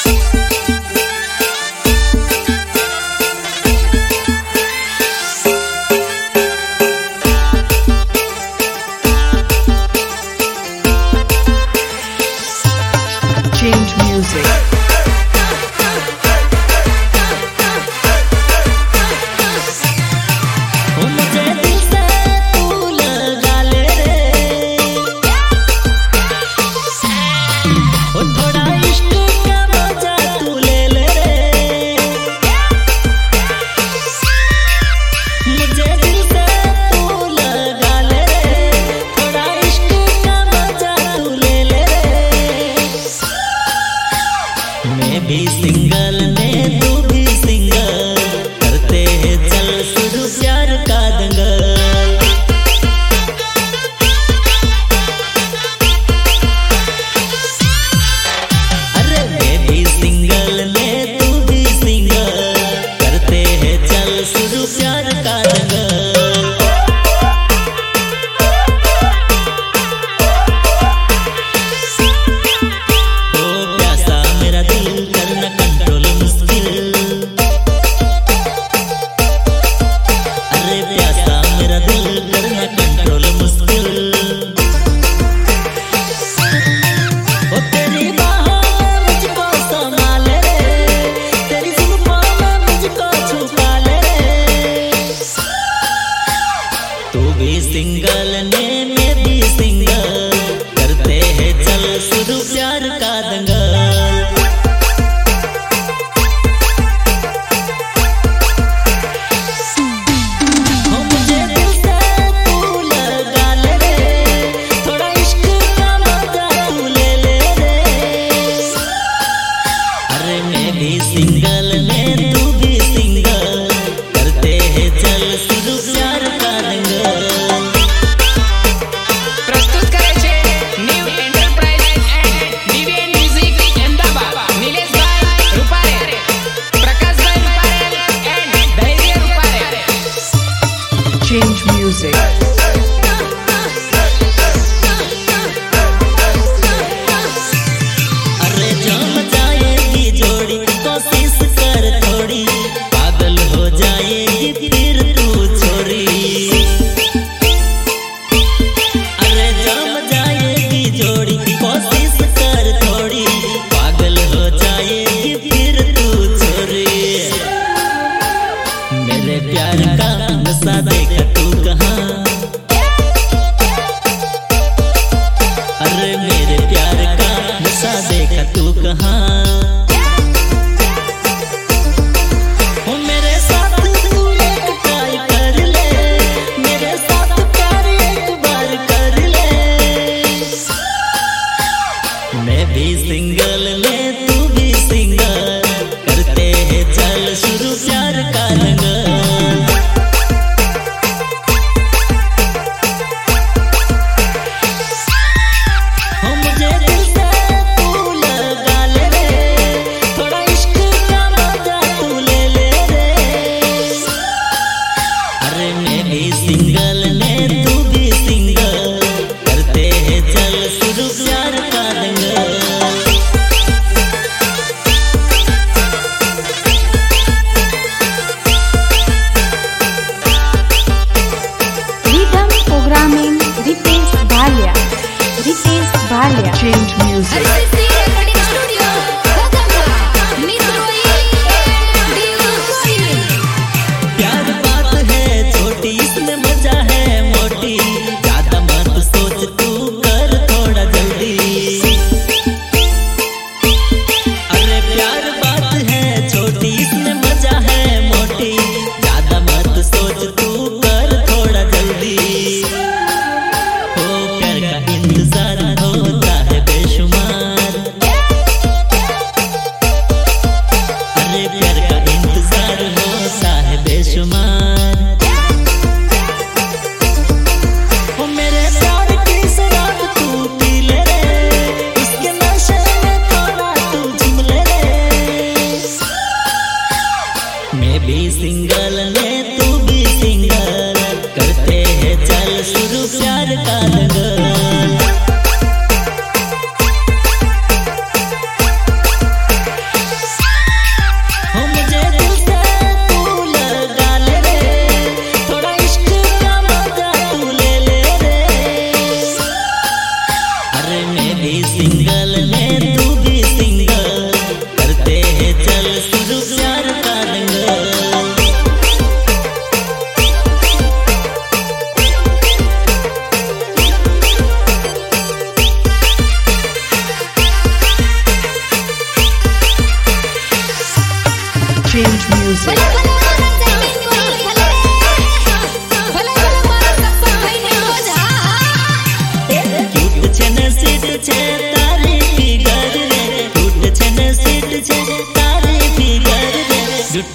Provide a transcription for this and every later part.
Change music. मैं भी single ने तू भी सिंगल, करते हैं चल शुरू प्यार का दंगल। अरे मैं भी सिंगल ने तू भी सिंगल, करते हैं चल शुरू प्यार का दंगल। सिंगल ने मैं भी सिंगल, करते हैं चल शुरू प्यार का दंगल। मुझे दिल से तू लगा ले रे, थोड़ा इश्क का मजा तू ले ले रे। अरे मैं भी सिंगल ने तू भी सिंगल, करते हैं चल शुरू प्यार का दंगल। Change music. अरे जम जाएगी जोड़ी, कोशिश कर थोड़ी, पागल हो जाएगी फिर तू छोरी। अरे जम जाएगी जोड़ी, कोशिश कर थोड़ी, पागल हो जाएगी फिर तू छोरी। मेरे प्यार का नशा देखा तू कहाँ, अरे मेरे प्यार का नशा देखा तू कहाँ। ओ मेरे साथ तू एक ट्राई कर ले, मेरे साथ प्यार एक बार कर ले। मैं भी सिंगल ने तू भी सिंगल, करते हैं चल शुरू प्यार का दंगल। सिंगल ने तू भी सिंगल, करते हैं चल शुरू प्यार का दंगल।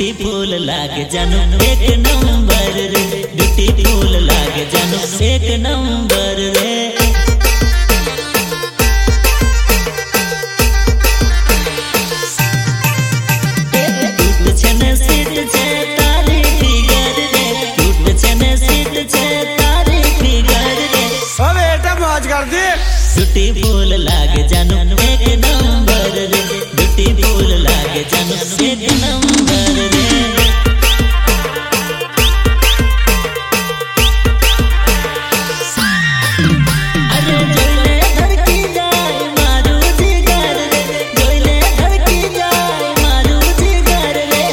ब्यूटीफुल लागे जानू एक नंबर रे, ब्यूटीफुल लागे जानू एक नंबर रे। टूट छने सीट छे तारी फिगर रे, टूट छने सीट छे तारी फिगर रे। ओ बेटा मौज कर दे। ब्यूटीफुल लागे जानू एक नंबर रे, ब्यूटीफुल लागे जानू एक नंबर रे। अरे जोइले धड़की जाए मारू जिगर रे, जोइले धड़की जाए मारू जिगर रे।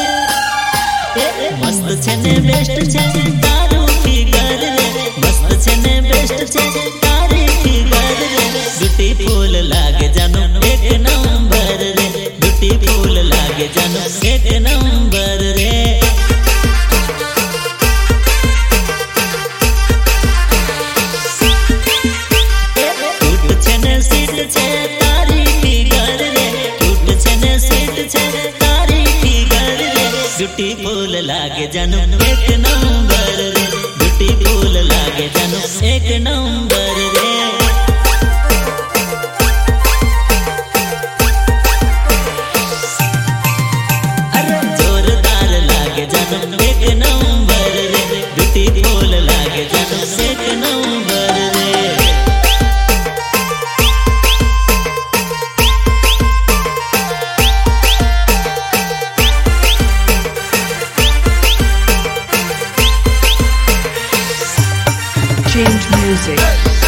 मस्त छने बेस्ट छने तारू फिगर रे, मस्त छने बेस्ट छने तारी फिगर रे। ब्यूटीफुल लागे जानू एक नंबर रे, ब्यूटीफुल लागे जानू एक नंबर रे। टूट छने सीट छे तारी फिगर रे, टूट छने सीट छे तारी फिगर रे। ब्यूटीफुल लागे जानू एक नंबर रे, ब्यूटीफुल लागे जानू एक नंबर रे। एक नंबर रे, ब्यूटीफुल लागे जानू एक नंबर रे। Change music.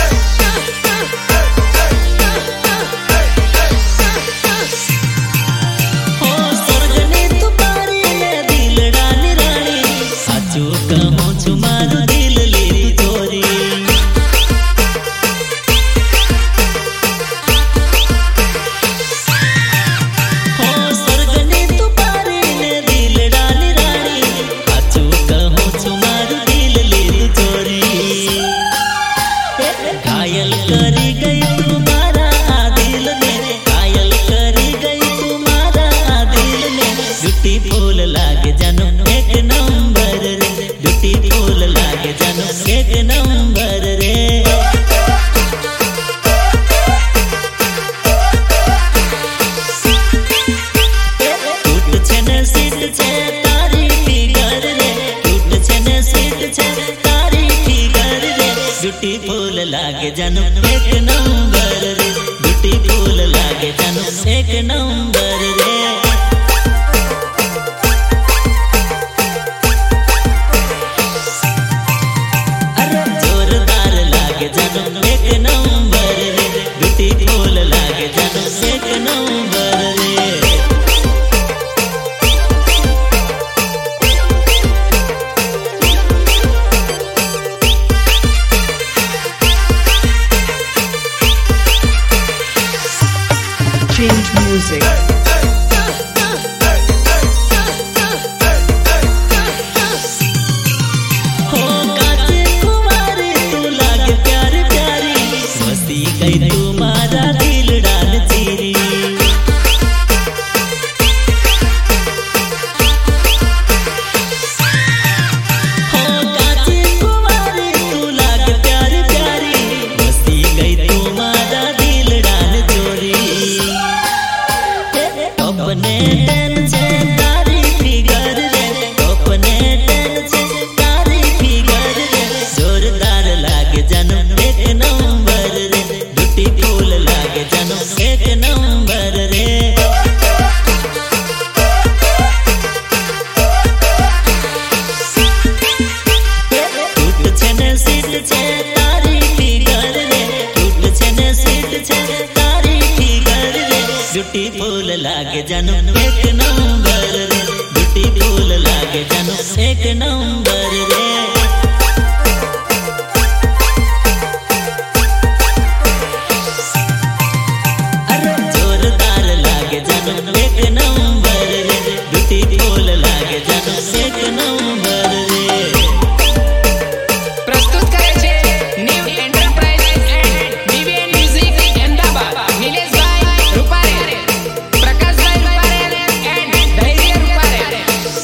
कायल करी गई तुम्हारा दिल ने, कायल करी गई तुम्हारा दिल ने। ब्यूटीफुल लागे जानू एक नंबर रे, ब्यूटीफुल लागे जानू एक नंबर रे। टूट छने सीट छे तारी फिगर रे, टूट छने सीट छे तारी फिगर रे। ब्यूटीफुल लागे जानू एक नंबर रे, ब्यूटीफुल लागे जानू एक नंबर रे। अरे जोरदार लागे जानू एक नंबर रे, ब्यूटीफुल लागे जानू एक नंबर रे। Change music. हो काचे कुंवारी तू लागे प्यारी प्यारी, मस्ती गई तुम्हारा दिल डाल चीरी। हो काचे कुंवारी तू लागे प्यारी प्यारी, मस्ती गई तुम्हारा दिल डाल चोरी। अपने टेन से तारी फिगर रे, अपने टेन से तारी फिगर रे। जोरदार लागे जानू एक नंबर रे, ब्यूटीफुल लागे जानू एक नंबर रे। टूट छने सीट छे तारी फिगर रे, टूट छने सीट छे तारी फिगर रे। ब्यूटीफुल लागे जानू एक नंबर रे, ब्यूटीफुल लागे जानू एक नंबर रे। अरे जोरदार लागे जानू एक नंबर रे, ब्यूटीफुल लागे जानू एक नंबर रे। प्रस्तुत करे छे new enterprises and BBN music Ahmedabad. Nilesh भाई रूपारे, प्रकाश भाई Rupare and Dhairya Rupare.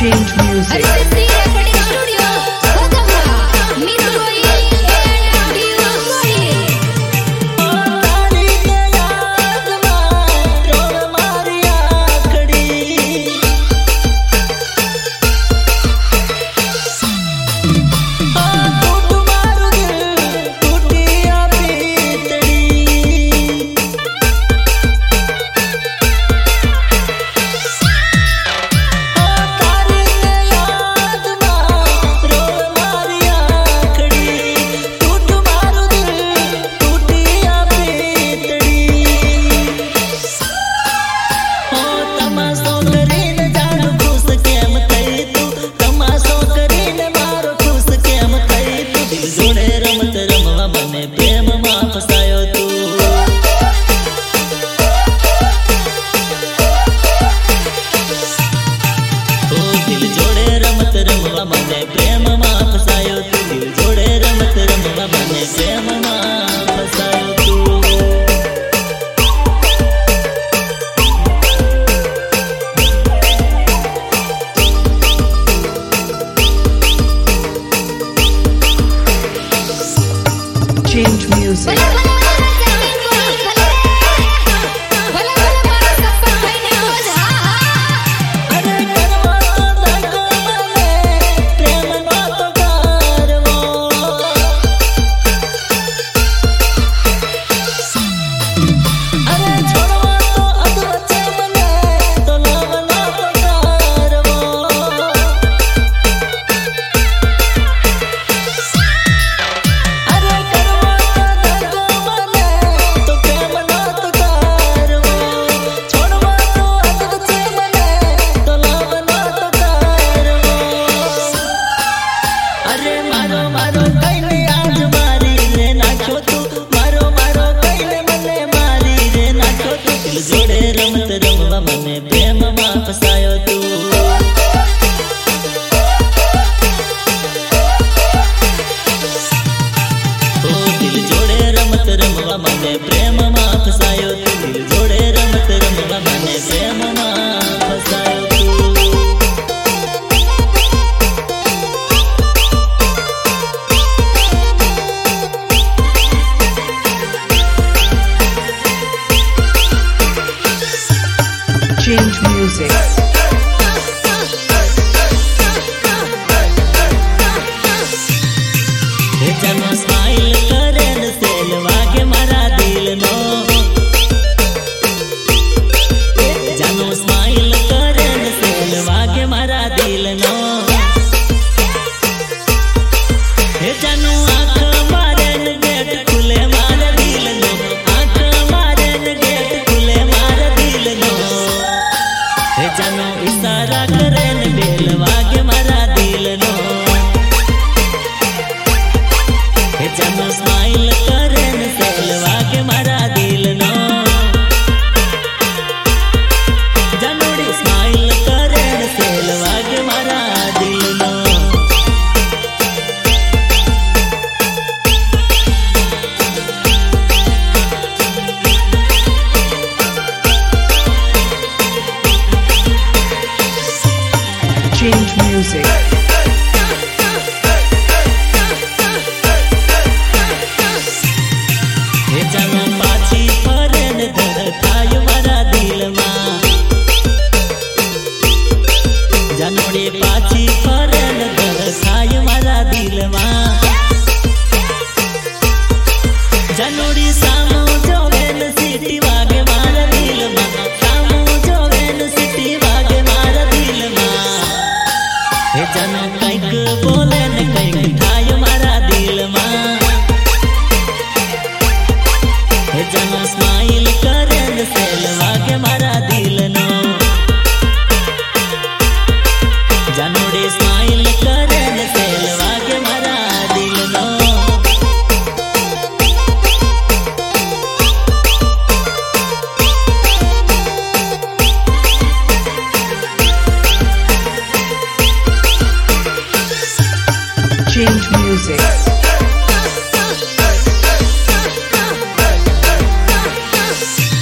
Change music. Change music. Change music. जनो स्माइल करे न सेल वागे मारा दिल नो जनो स्माइल करे न सेल वागे मारा दिल नो जनो आँख मारे न गेट खुले मारा दिल नो आँख मारे न गेट खुले मारा दिल नो जनो इशारा करे न बेल वागे मारा दिल नो जनो स्माइल करे न सेल वागे मारा दिल नो जनोड़ी स्माइल करे न सेल वागे मारा दिल नो Change music. जनो पाछी फरे न धड़काय मारा दिल मां जनोड़ी पाछी फरे न धड़काय मारा दिल मां जनोड़ी सामो जोवे न सीटी वागे मारा दिल मां सामो जोवे न सीटी वागे मारा दिल मां जनो कैक बोले न कैक ठाय मारा दिल मां जनो स्माइल करे न सेल वागे मारा दिल नो जनोड़ी स्माइल करे न सेल वागे मारा दिल नो Change music.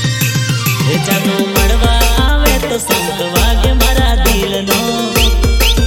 जनो मड़वा आवे तो संग वागे मारा दिल नो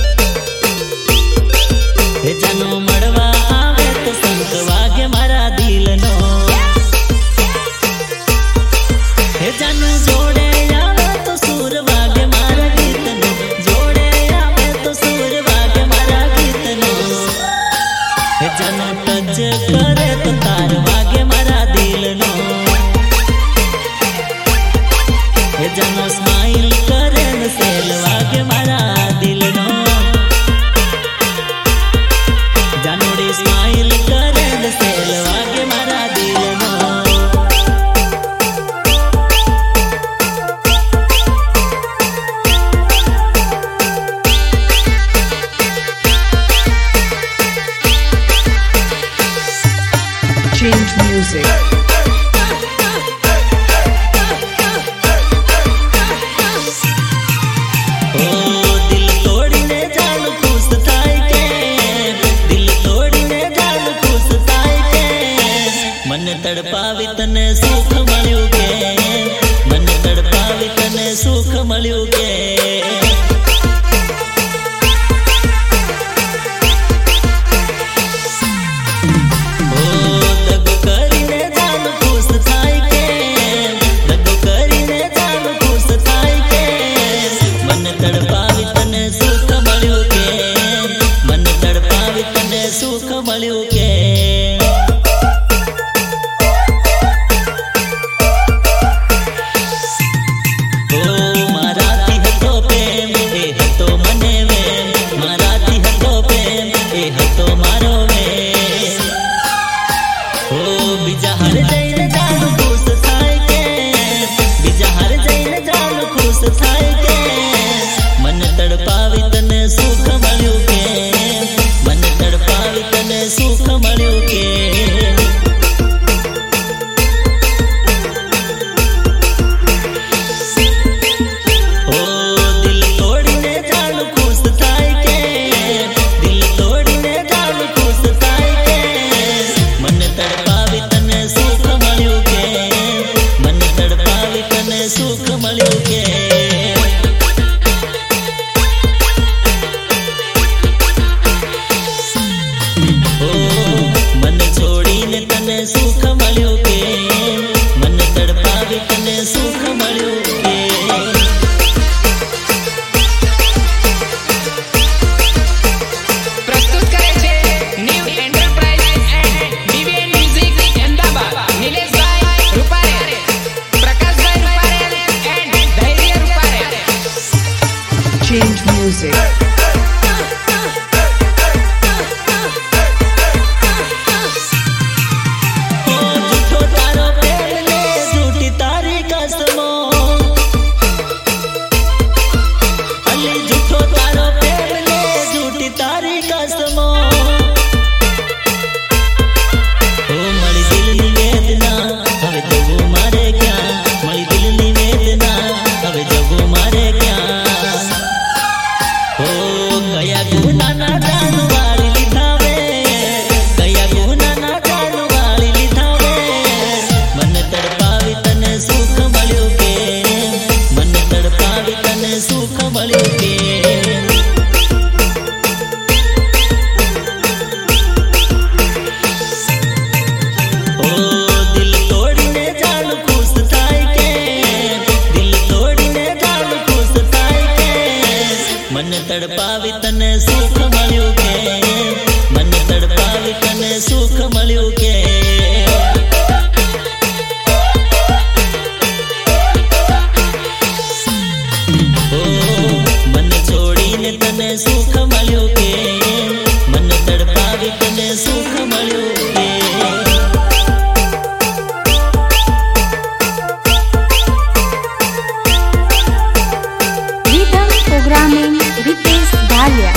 तने सुख मळ्યું के मन तड़पावी तने सुख मळ्યું के सुख मळ्યું के मन छोड़ीने तने सुख मळ्યું के मन तड़पावी तने सुख मळ्યું के प्रस्तुत करे छे new enterprises and DVN music Ahmedabad Nilesh भाई रूपारे प्रकाश भाई Rupare and Dhairya Rupare Change music. झूठो तारो प्रेम ले झूठी तारी कसमो अली झूठो तारो प्रेम ले झूठी तारी कसमो ओ मળી દિલની વેદના હવે જવું મારે ક્યાં મળી દિલની વેદના હવે જવું મારે ક્યાં ओ कया गुना ना जानु वाली लिखावे कया गुना ना जानु वाली लिखावे मन तड़पावी तने सुख मळ्યું के मन तड़पावी तने सुख मळ्યું के ओ दिल तोड़ीने जानु खुश थाय के दिल तोड़ीने जानु खुश थाय के मन तड़पावी तने सुख मळ्યું के मन तड़पावी तने सुख मळ्યું के ओ मन छोड़ीने तने सुख मळ्યું के मन तड़पावी तने सुख मळ्યું के Rhythm programming Ritesh Dalia.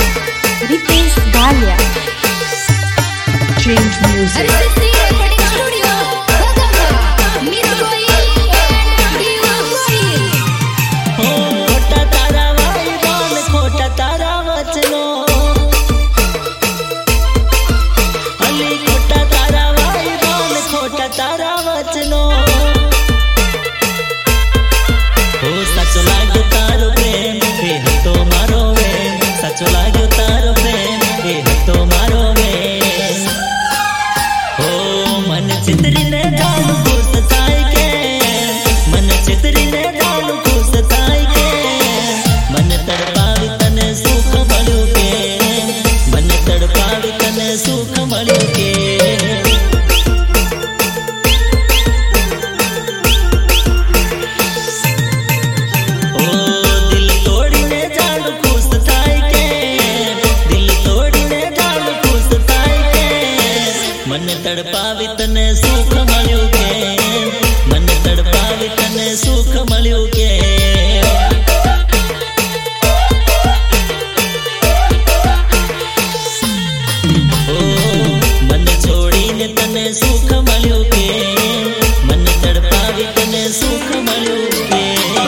Change music. Recording studio. Miss Goyal and Diva Goyal. ओ खोटा तारा वाई बोल खोटा तारा वचनो अली खोटा तारा वाई बोल खोटा तारा वचनो ओ सचो लाग्यो तारो प्रेम हे हतो मारो वेम सचो लाग्यो तारो प्रेम हे हतो मारो वेम ओ मन चितरीने जानु खुश थाय के मन चितरीने जानु खुश थाय के मन तड़पावी तने सुख मळ्યું के मन तड़पावी तने सुख मळ्યું के ओ दिल तोड़ीने जानु खुश थाय के दिल तोड़ीने जानु खुश थाय के मन तड़पावी तने सुख मळ्યું के मन तड़पावी तने सुख मळ्યું के ओ मन छोड़ीने तने सुख मळ्યું के मन तड़पावी तने सुख मळ्યું के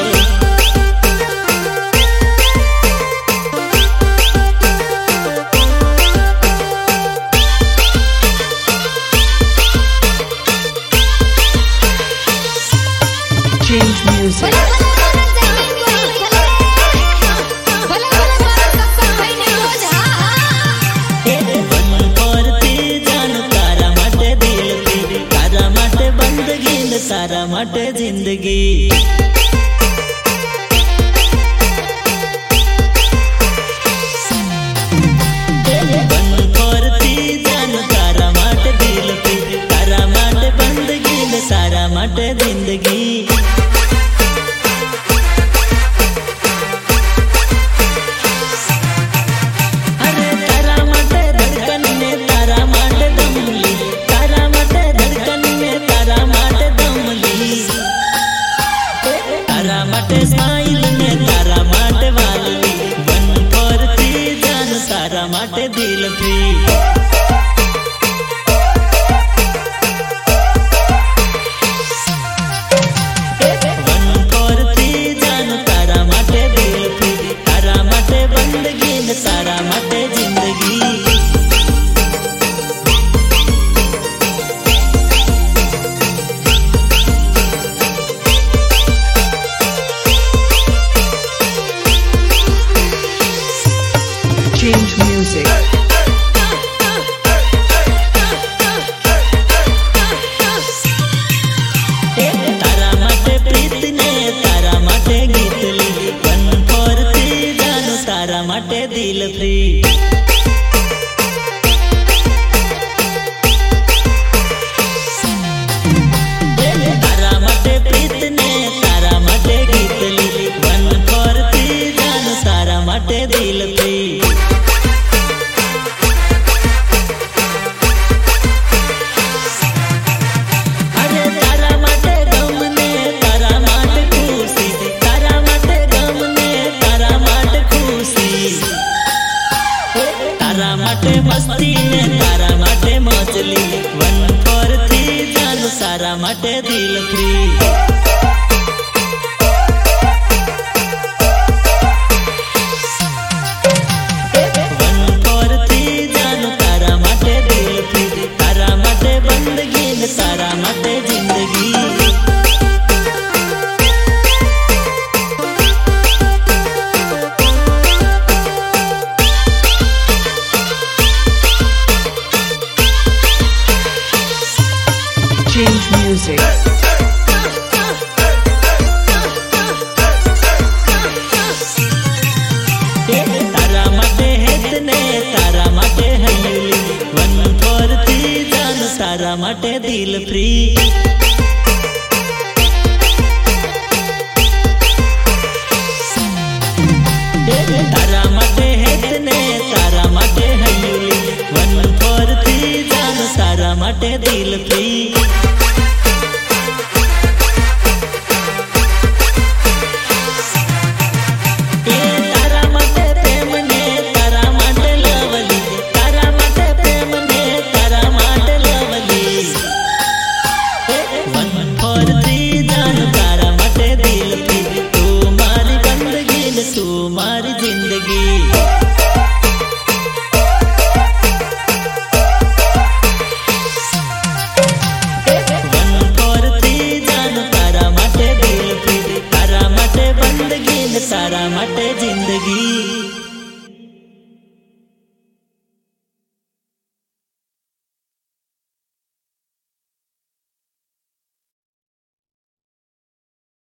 Change music. वन परती जान तारा माटे दिल थी तारा माटे बंदगी न तारा माटे जिंदगी वन परती जान तारा माटे दिल थी तारा माटे बंदगी न तारा माटे जिंदगी अरे तारा माटे धड़कन में तारा माटे दमली तारा माटे धड़कन में तारा माटे दमली माटे दिल फ्री। Change music. तारा माटे प्रीत ने तारा माटे गीत ली 143 जानू तारा माटे दिल फ्री। तारा माटे प्रीत ने तारा माटे गीत ली 143 जानू तारा माटे दिल फ्री। तारा माटे मस्ती ने तारा माटे मौजली 143 जानू तारा माटे दिल फ्री। 143 जानू तारा माटे दिल फ्री। तारा माटे बंदगी ने तारा माटे जिंदगी। Change music. तारा माटे हेत ने तारा माटे हयूली 143 जानू तारा माटे दिल फ्री। तारा माटे हेत ने तारा माटे हयूली 143 जानू तारा माटे दिल फ्री। तुम्हारी जिंदगी 143 जानू तारा माटे दिल फ्री। तारा माटे बंदगी ने तारा माटे जिंदगी।